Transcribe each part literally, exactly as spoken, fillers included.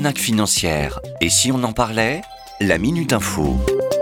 arnaques financières. Et si on en parlait? La Minute Info.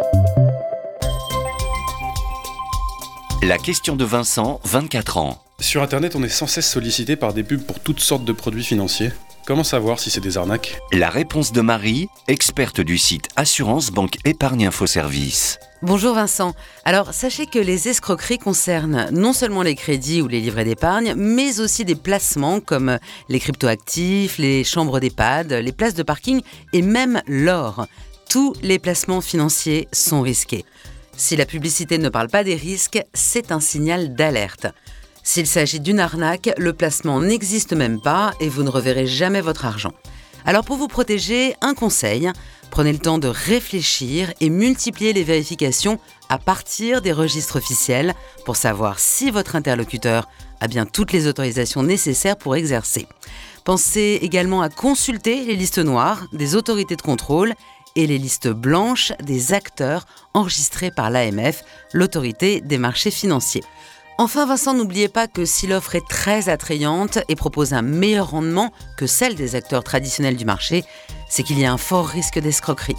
La question de Vincent, vingt-quatre ans. Sur Internet, on est sans cesse sollicité par des pubs pour toutes sortes de produits financiers. Comment savoir si c'est des arnaques? La réponse de Marie, experte du site Assurance Banque Épargne Info Service. Bonjour Vincent. Alors sachez que les escroqueries concernent non seulement les crédits ou les livrets d'épargne, mais aussi des placements comme les cryptoactifs, les chambres d'EHPAD, les places de parking et même l'or. Tous les placements financiers sont risqués. Si la publicité ne parle pas des risques, c'est un signal d'alerte. S'il s'agit d'une arnaque, le placement n'existe même pas et vous ne reverrez jamais votre argent. Alors pour vous protéger, un conseil, prenez le temps de réfléchir et multipliez les vérifications à partir des registres officiels pour savoir si votre interlocuteur a bien toutes les autorisations nécessaires pour exercer. Pensez également à consulter les listes noires des autorités de contrôle et les listes blanches des acteurs enregistrés par l'A M F, l'autorité des marchés financiers. Enfin Vincent, n'oubliez pas que si l'offre est très attrayante et propose un meilleur rendement que celle des acteurs traditionnels du marché, c'est qu'il y a un fort risque d'escroquerie.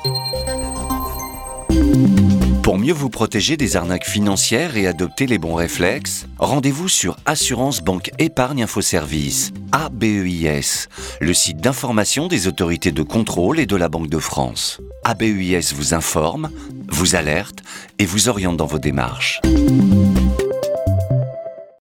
Pour mieux vous protéger des arnaques financières et adopter les bons réflexes, rendez-vous sur Assurance Banque Épargne Info Service, A B E I S, le site d'information des autorités de contrôle et de la Banque de France. A B E I S vous informe, vous alerte et vous oriente dans vos démarches.